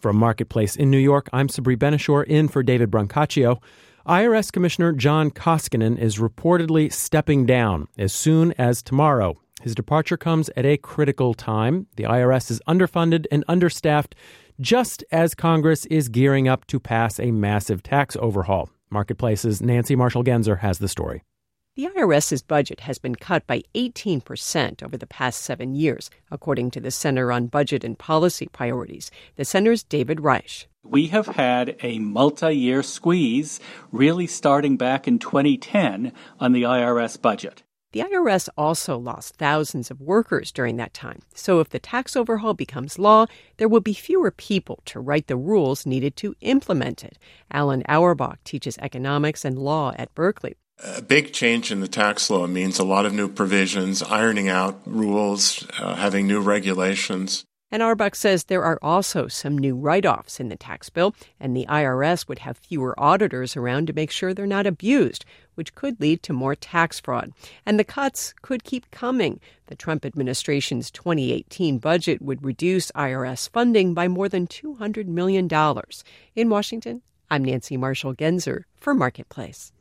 From Marketplace in New York, I'm Sabri Benishore in for David Brancaccio. IRS Commissioner John Koskinen is reportedly stepping down as soon as tomorrow. His departure comes at a critical time. The IRS is underfunded and understaffed, just as Congress is gearing up to pass a massive tax overhaul. Marketplace's Nancy Marshall-Genzer has the story. The IRS's budget has been cut by 18% over the past 7 years, according to the Center on Budget and Policy Priorities. The center's David Reich. We have had a multi-year squeeze, really starting back in 2010 on the IRS budget. The IRS also lost thousands of workers during that time. So if the tax overhaul becomes law, there will be fewer people to write the rules needed to implement it. Alan Auerbach teaches economics and law at Berkeley. A big change in the tax law means a lot of new provisions, ironing out rules, having new regulations. And Auerbach says there are also some new write-offs in the tax bill, and the IRS would have fewer auditors around to make sure they're not abused, which could lead to more tax fraud. And the cuts could keep coming. The Trump administration's 2018 budget would reduce IRS funding by more than $200 million. In Washington, I'm Nancy Marshall-Genzer for Marketplace.